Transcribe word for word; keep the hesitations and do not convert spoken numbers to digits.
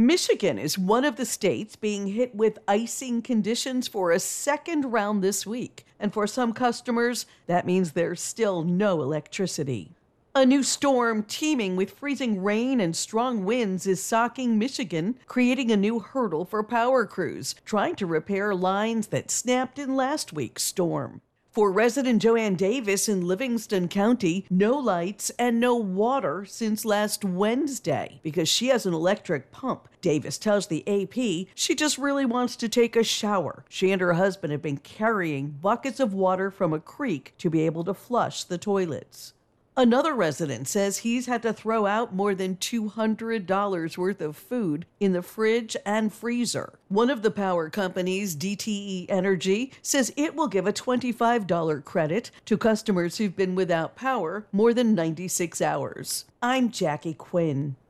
Michigan is one of the states being hit with icing conditions for a second round this week. And for some customers, that means there's still no electricity. A new storm teeming with freezing rain and strong winds is socking Michigan, creating a new hurdle for power crews trying to repair lines that snapped in last week's storm. For resident Joanne Davis in Livingston County, no lights and no water since last Wednesday because she has an electric pump. Davis tells the A P she just really wants to take a shower. She and her husband have been carrying buckets of water from a creek to be able to flush the toilets. Another resident says he's had to throw out more than two hundred dollars worth of food in the fridge and freezer. One of the power companies, D T E Energy, says it will give a twenty-five dollars credit to customers who've been without power more than ninety-six hours. I'm Jackie Quinn.